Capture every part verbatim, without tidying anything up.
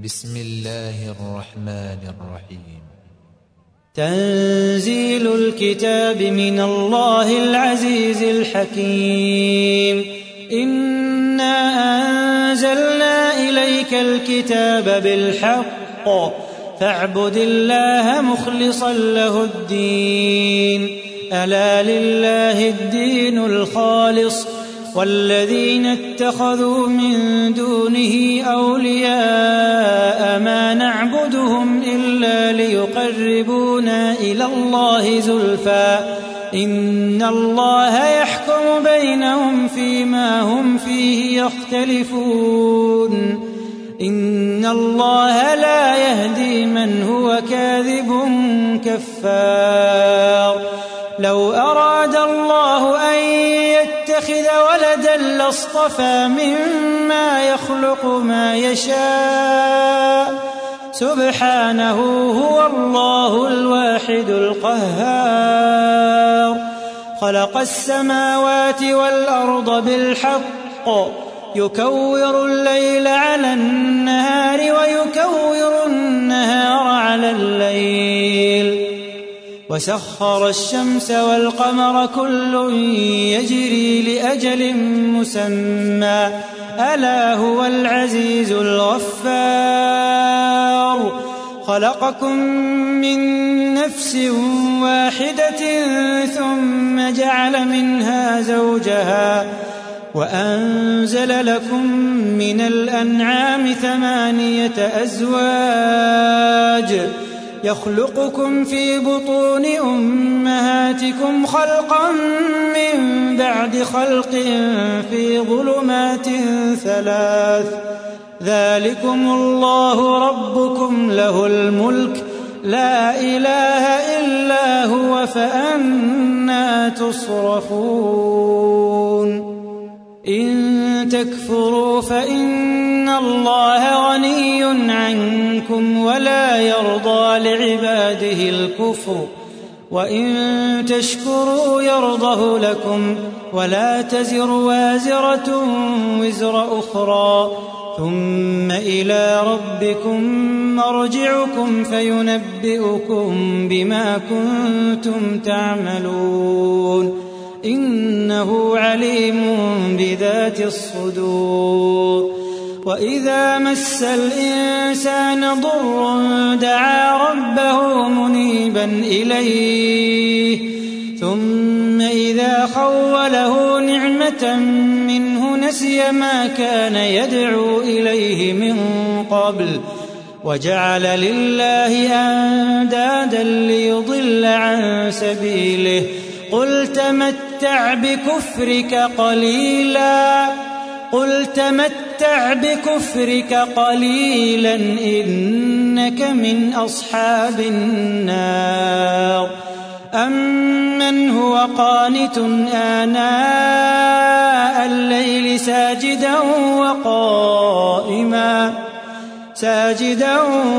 بسم الله الرحمن الرحيم. تنزيل الكتاب من الله العزيز الحكيم. إنا أنزلنا إليك الكتاب بالحق فاعبد الله مخلصا له الدين. ألا لله الدين الخالص والذين اتخذوا من دونه أولياء ما نعبدهم إلا ليقربونا إلى الله زلفى إن الله يحكم بينهم فيما هم فيه يختلفون. إن الله لا يهدي من هو كاذب كفار. لو أراد الله أن يتخذ ولدا لاصطفى مما يخلق ما يشاء سبحانه هو الله الواحد القهار. خلق السماوات والأرض بالحق يكور الليل على النهار ويكور النهار على الليل وسخر الشمس والقمر كل يجري لأجل مسمى ألا هو العزيز الغفار. خلقكم من نفس واحدة ثم جعل منها زوجها وأنزل لكم من الأنعام ثمانية أزواج يخلقكم في بطون أمهاتكم خلقا من بعد خلق في ظلمات ثلاث ذلكم الله ربكم له الملك لا إله إلا هو فأنى تصرفون. إن تكفروا فإن الله غني عنكم ولا يرضى لعباده الكفر وإن تشكروا يرضه لكم ولا تزر وازرة وزر أخرى ثم إلى ربكم مرجعكم فينبئكم بما كنتم تعملون إنه عليم بذات الصدور. وإذا مس الإنسان ضر دعا ربه منيبا إليه ثم إذا خوله نعمة منه نسي ما كان يدعو إليه من قبل وجعل لله أندادا ليضل عن سبيله قل تمتع بكفرك قليلا قل تمتع بكفرك قليلا إنك من أصحاب النار. أمن هو قانت آناء الليل ساجدا وقائما ساجدا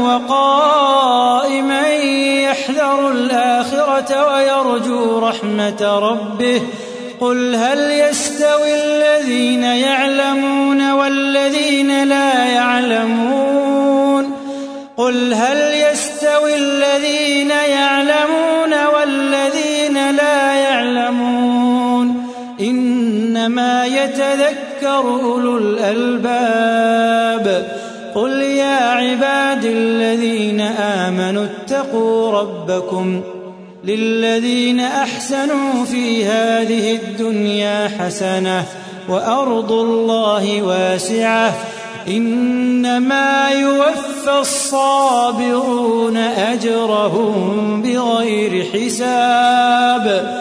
وقائما يحذر الآخرة ويرجو رحمة ربه قل هل يستوي الذين يعلمون والذين لا يعلمون قل هل يستوي الذين يعلمون والذين لا يعلمون إنما يتذكر أولو الألباب. قل يا عباد الذين آمنوا اتقوا ربكم للذين أحسنوا في هذه الدنيا حسنة وأرض الله واسعة إنما يوفى الصابرون أجرهم بغير حساب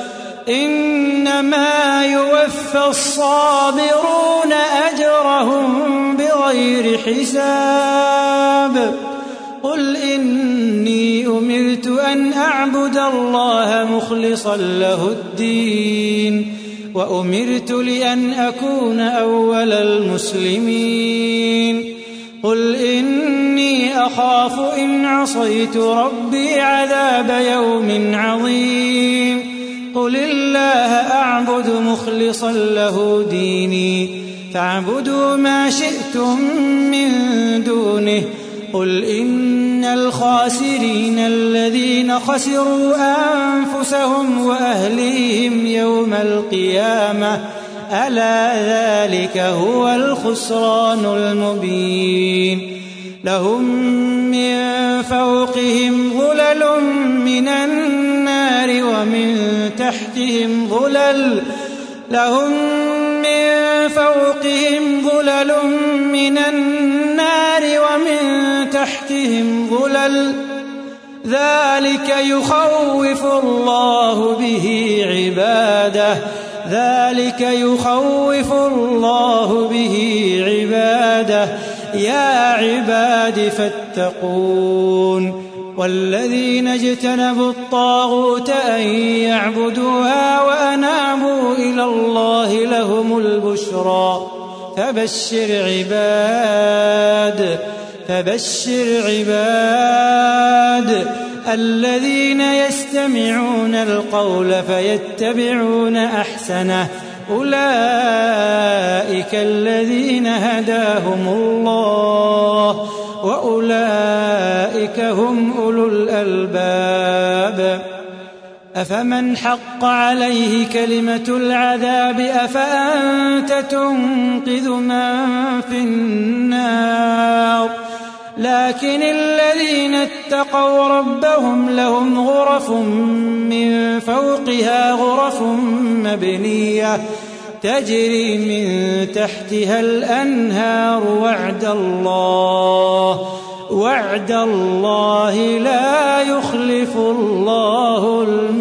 إنما يوفى الصابرون أجرهم بغير حساب. قل إني أمرت أن أعبد الله مخلصا له الدين وأمرت لأن أكون أول المسلمين. قل إني أخاف إن عصيت ربي عذاب يوم عظيم. قل الله أعبد مخلصا له ديني فاعبدوا ما شئتم من دونه قل إن الخاسرين الذين خسروا أنفسهم وأهليهم يوم القيامة ألا ذلك هو الخسران المبين لهم من فوقهم ظلل من النار ومن تحتهم ظلل لهم من فوقهم ظلل من النار ومن تحتهم ظلل ذلك يخوف الله به عباده ذلك يخوف الله به عباده يا عباد فاتقون والذين اجتنبوا الطاغوت أن يعبدوها وأنابوا إلى الله لهم البشرى فبشر عباد فبشر عباد الذين يستمعون القول فيتبعون أحسنه أولئك الذين هداهم الله وأولئك هم أولو الألباب أفمن حق عليه كلمة العذاب أفأنت تنقذ من في النار لكن الذين اتقوا ربهم لهم غرف من فوقها غرف مبنية تجري من تحتها الأنهار وعد الله وعد الله لا يخلف الله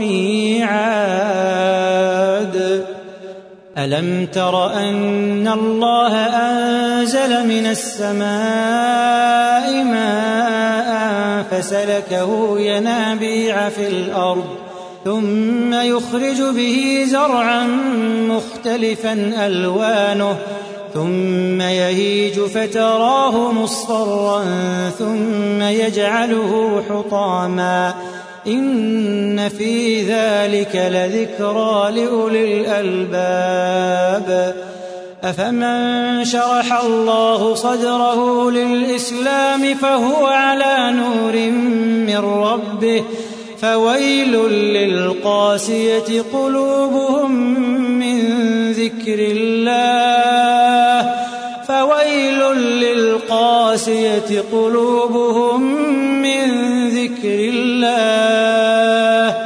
الميعاد ألم تر أن الله أنزل من السماء ماء فسلكه ينابيع في الأرض ثم يخرج به زرعا مختلفا ألوانه ثم يهيج فتراه مصفرا ثم يجعله حطاما إن في ذلك لذكرى لأولي الألباب أفمن شرح الله صدره للإسلام فهو على نور من ربه فويل للقاسية قلوبهم من ذكر الله فويل للقاسية قلوبهم من ذكر الله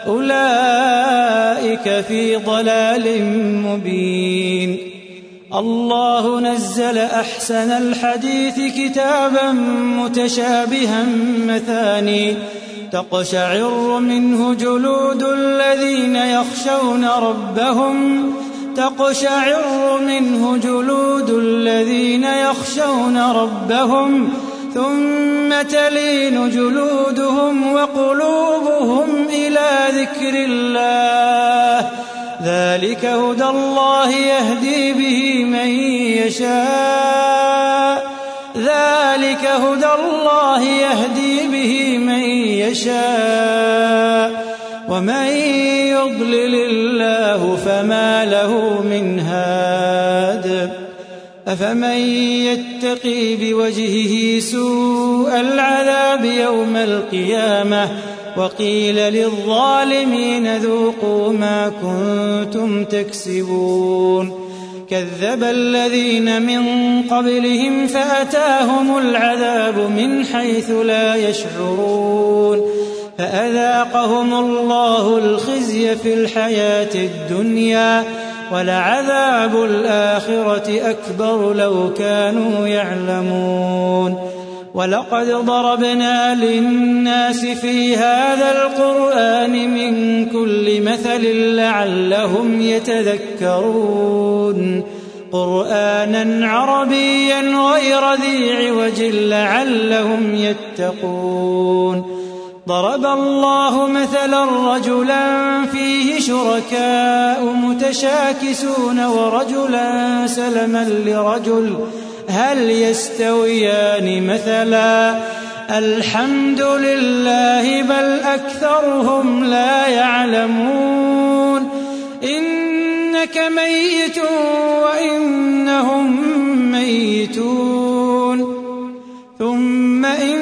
أولئك في ضلال مبين الله نزل أحسن الحديث كتابا متشابها مثاني تقشعر منه جلود الذين يخشون ربهم تقشعر منه جلود الذين يخشون ربهم ثم تلين جلودهم وقلوبهم إلى ذكر الله ذلك هدى الله يهدي به من يشاء ذلك هدى الله يهدي به من يشاء ومن يضلل الله فما له من هاد أفمن يتقي بوجهه سوء العذاب يوم القيامة وقيل للظالمين ذوقوا ما كنتم تكسبون كذب الذين من قبلهم فأتاهم العذاب من حيث لا يشعرون فأذاقهم الله الخزي في الحياة الدنيا ولعذاب الآخرة أكبر لو كانوا يعلمون ولقد ضربنا للناس في هذا القرآن من كل مثل لعلهم يتذكرون قرآنا عربيا غير ذي عوج لعلهم يتقون ضرب الله مثلا رجلا فيه شركاء متشاكسون ورجلا سلما لرجل هل يستويان مثلا الحمد لله بل أكثرهم لا يعلمون إنك ميت وإنهم ميتون ثم إن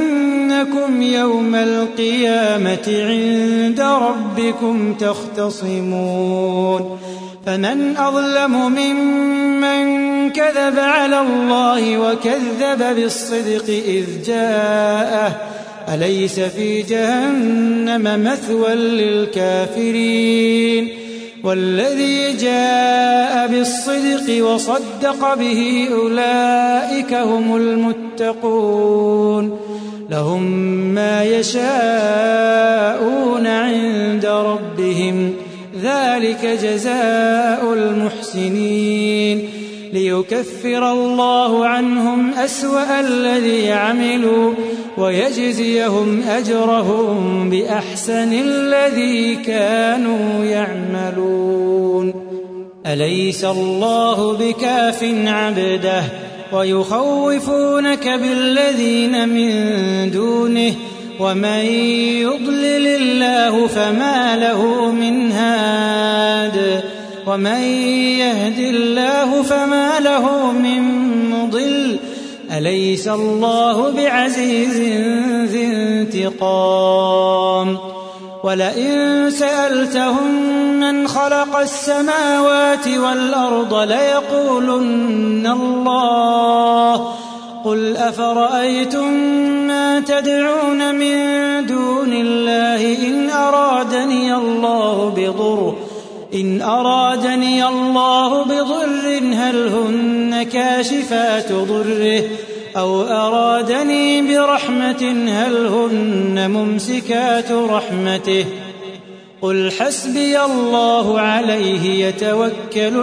أنكم يوم القيامة عند ربكم تختصمون فمن أظلم ممن كذب على الله وكذب بالصدق إذ جاءه أليس في جهنم مثوى للكافرين والذي جاء بالصدق وصدق به أولئك هم المتقون لهم ما يشاءون عند ربهم ذلك جزاء المحسنين ليكفر الله عنهم أسوأ الذي عملوا ويجزيهم أجرهم بأحسن الذي كانوا يعملون أليس الله بكاف عبده ويخوفونك بالذين من دونه ومن يضلل الله فما له من هاد ومن يهد الله فما له من مضل أليس الله بعزيز ذي انتقام ولئن سألتهم من خلق السماوات والأرض ليقولن الله قل أفرأيتم ما تدعون من دون الله إن أرادني الله بضر إن أرادني الله بضر هل هن كاشفات ضره أو أرادني برحمة هل هن ممسكات رحمته قل حسبي الله عليه يتوكل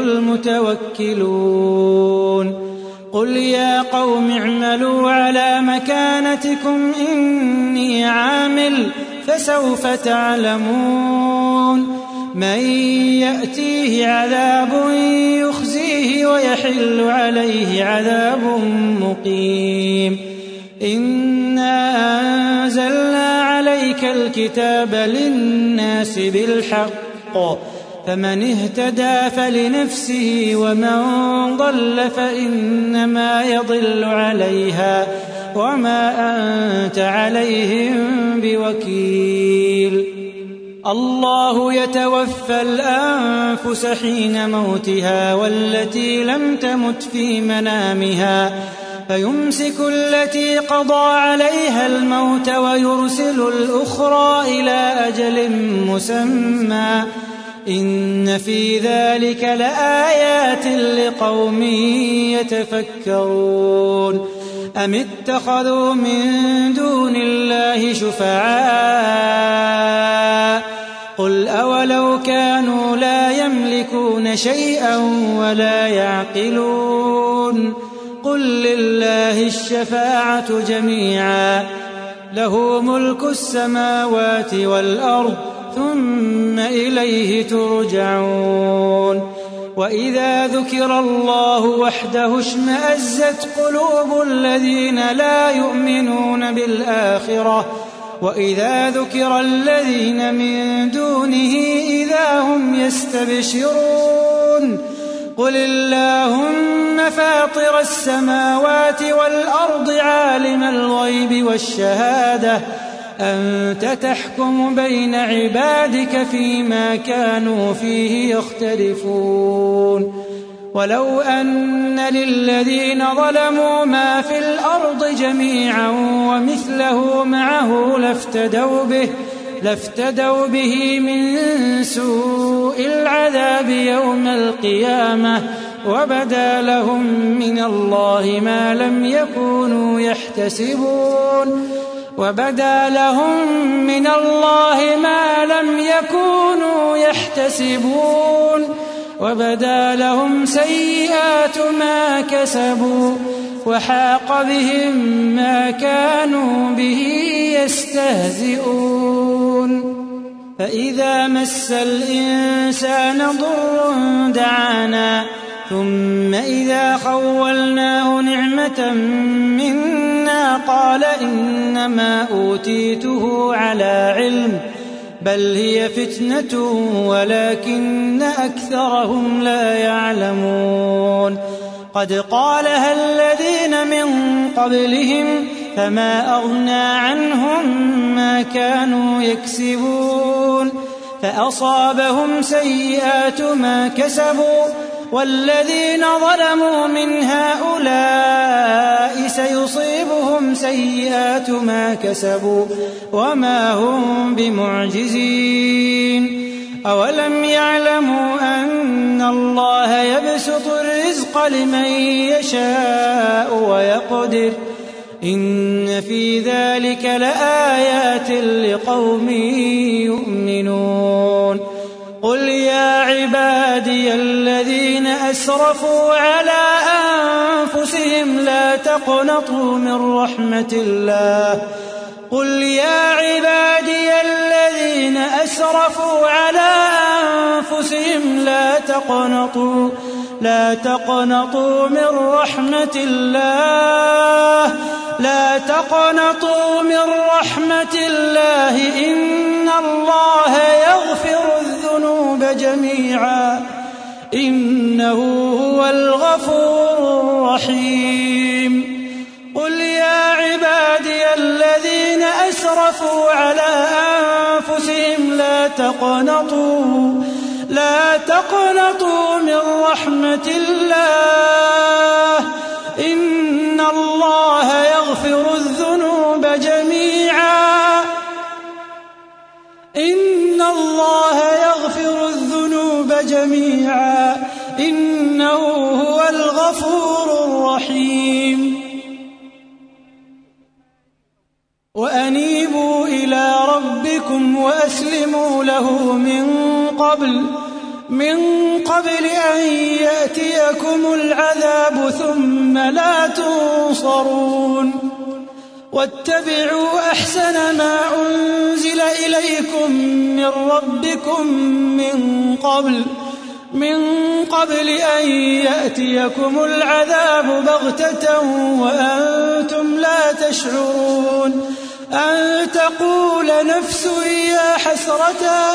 المتوكلون قل يا قوم اعملوا على مكانتكم إني عامل فسوف تعلمون من يأتيه عذاب يخزيه ويحل عليه عذاب مقيم إنا أنزلنا عليك الكتاب للناس بالحق فمن اهتدى فلنفسه ومن ضل فإنما يضل عليها وما أنت عليهم بوكيل الله يتوفى الأنفس حين موتها والتي لم تمت في منامها فيمسك التي قضى عليها الموت ويرسل الأخرى إلى أجل مسمى إن في ذلك لآيات لقوم يتفكرون أم اتخذوا من دون الله شفعاء قل أولو كانوا لا يملكون شيئا ولا يعقلون قل لله الشفاعة جميعا له ملك السماوات والأرض ثم إليه ترجعون وإذا ذكر الله وحده اشمأزت قلوب الذين لا يؤمنون بالآخرة وإذا ذكر الذين من دونه إذا هم يستبشرون قل اللهم فاطر السماوات والأرض عالم الغيب والشهادة أنت تحكم بين عبادك فيما كانوا فيه يختلفون ولو أن للذين ظلموا ما في الأرض جميعا ومثله معه لافتدوا به لافتدوا به من سوء العذاب يوم القيامة وبدا لهم من الله ما لم يكونوا يحتسبون وبدا لهم من الله ما لم يكونوا يحتسبون وبدا لهم سيئات ما كسبوا وحاق بهم ما كانوا به يستهزئون فإذا مس الإنسان ضر دعانا ثم إذا خولناه نعمة منا قال إنما أوتيته على علم بل هي فتنة ولكن أكثرهم لا يعلمون قد قالها الذين من قبلهم فما أغنى عنهم ما كانوا يكسبون فأصابهم سيئات ما كسبوا والذين ظلموا من هؤلاء سيصيبهم سيئات ما كسبوا وما هم بمعجزين أولم يعلموا أن الله يبسط الرزق لمن يشاء ويقدر إن في ذلك لآيات لقوم يؤمنون قل يا عبادي الذين أسرفوا على أنفسهم لا تقنطوا من رحمة الله قل يا عبادي الذين أسرفوا على أنفسهم لا تقنطوا لا تقنطوا من رحمة الله لا تقنطوا من رحمة الله إن الله يغفر الذنوب جميعا إنه هو الغفور الرحيم قل يا عبادي الذين أسرفوا على أنفسهم لا تقنطوا لا تقنطوا من رحمة الله إن الله يغفر الذنوب جميعا إن الله يغفر الذنوب جميعا إنه هو الغفور الرحيم وأنيبوا إلى ربكم وأسلموا له من قبل من قبل أن يأتيكم العذاب ثم لا تنصرون واتبعوا أحسن ما أنزل إليكم من ربكم من قبل من قبل أن يأتيكم العذاب بغتة وأنتم لا تشعرون أن تقول نفس يا حسرة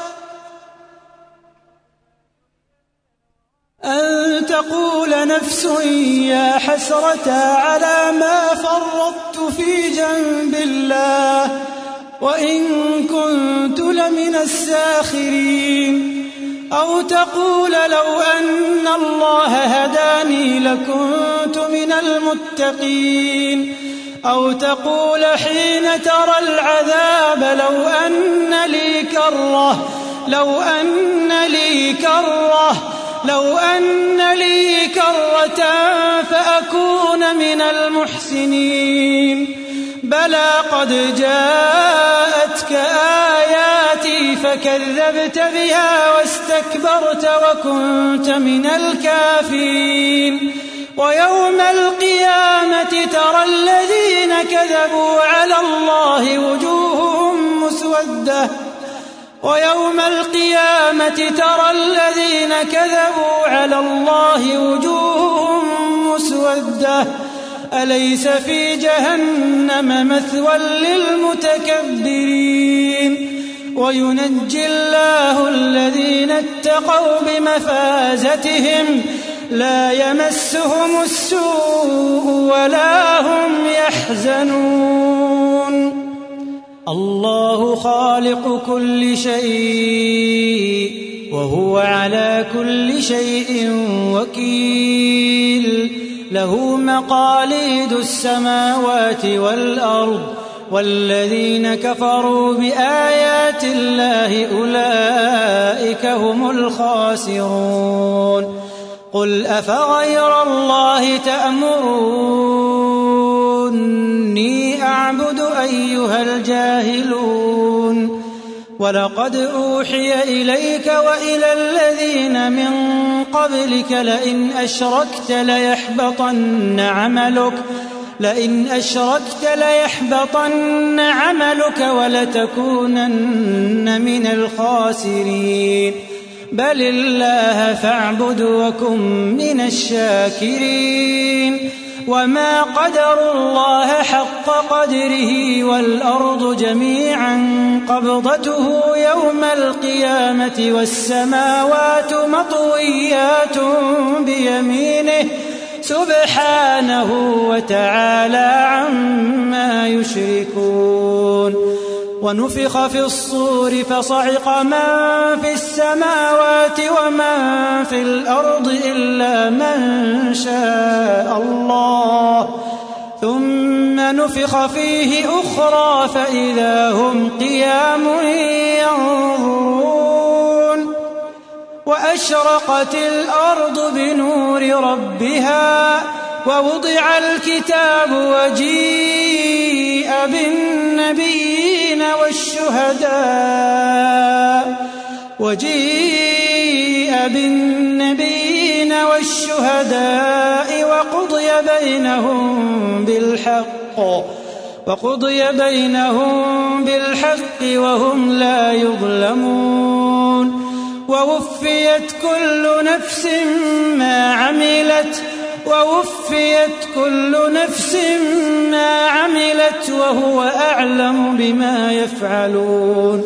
أن تقول نفس يا حسرة على ما فرطت في جنب الله وإن كنت لمن الساخرين أو تقول لو أن الله هداني لكنت من المتقين أو تقول حين ترى العذاب لو أن لي كرة لو أن لي كرة لو أن لي كرة فأكون من المحسنين بلى قد جاءتك آياتي فكذبت بها واستكبرت وكنت من الكافرين ويوم القيامة ترى الذين كذبوا على الله وجوههم مسودة ويوم القيامة ترى الذين كذبوا على الله وجوههم مسودة أليس في جهنم مثوى للمتكبرين وينجي الله الذين اتقوا بمفازتهم لا يمسهم السوء ولا هم يحزنون الله خالق كل شيء وهو على كل شيء وكيل له مقاليد السماوات والأرض والذين كفروا بآيات الله أولئك هم الخاسرون قل أفغير الله تأمروني أعبد أيها الجاهلون ولقد أوحي إليك وإلى الذين من قبلك لئن أشركت ليحبطن عملك لئن أشركت ليحبطن عملك ولتكونن من الخاسرين بل الله فاعبد وكن من الشاكرين وما قدروا الله حق قدره والأرض جميعا قبضته يوم القيامة والسماوات مطويات بيمينه سبحانه وتعالى عما يشركون. ونفخ في الصور فصعق من في السماوات ومن في الأرض إلا من شاء الله، ثم نفخ فيه أخرى فإذا هم قيام ينظرون. وأشرقت الأرض بنور ربها ووضع الكتاب وجيء بالنبيين والشهداء وجيء بالنبيين والشهداء وقضي بينهم بالحق وقضي بينهم بالحق وهم لا يظلمون. ووفيت كل نفس ما عملت ووفيت كل نفس ما عملت وهو أعلم بما يفعلون.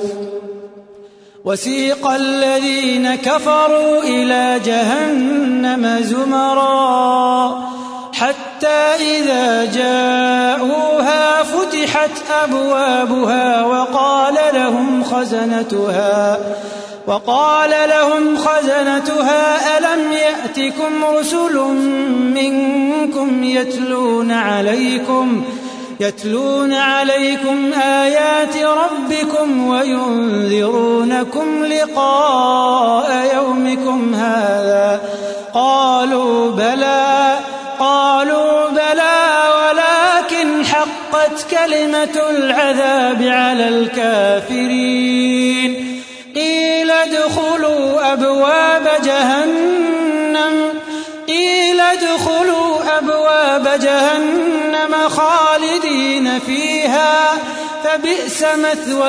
وسيق الذين كفروا إلى جهنم زمرا حتى إذا جاءوها فتحت أبوابها وقال لهم خزنتها وقال لهم خزنتها ألم يأتكم رسل منكم يتلون عليكم يتلون عليكم آيات ربكم وينذرونكم لقاء يومكم هذا؟ قالوا بلى قالوا بلى ولكن حقت كلمة العذاب على الكافرين. قيل ادخلوا أبواب جهنم قيل ادخلوا أبواب جهنم خالدين فيها فبئس مثوى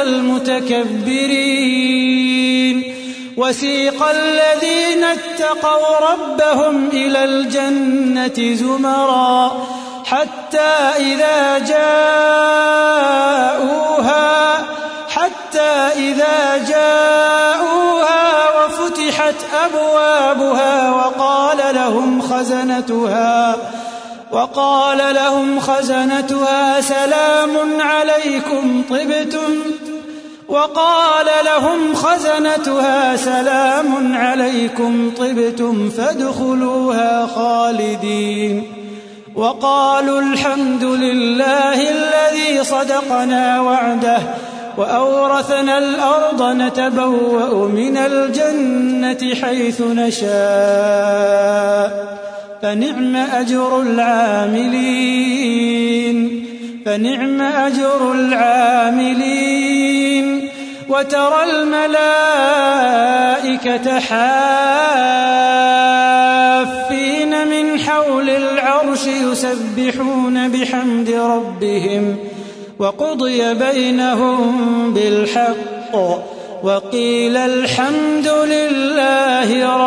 المتكبرين. وسيق الذين اتقوا ربهم إلى الجنة زمرا حتى إذا جاءوها حتى إذا جاءوها وفتحت أبوابها وقال لهم خزنتها وقال لهم خزنتها سلام عليكم طبتم وقال لهم خزنتها سلام عليكم طبتم فادخلوها خالدين. وقالوا الحمد لله الذي صدقنا وعده وأورثنا الأرض نتبوأ من الجنة حيث نشاء فنعم أجر العاملين فنعم أجر العاملين. وترى الملائكة حافين من حول العرش يسبحون بحمد ربهم وقضي بينهم بالحق وقيل الحمد لله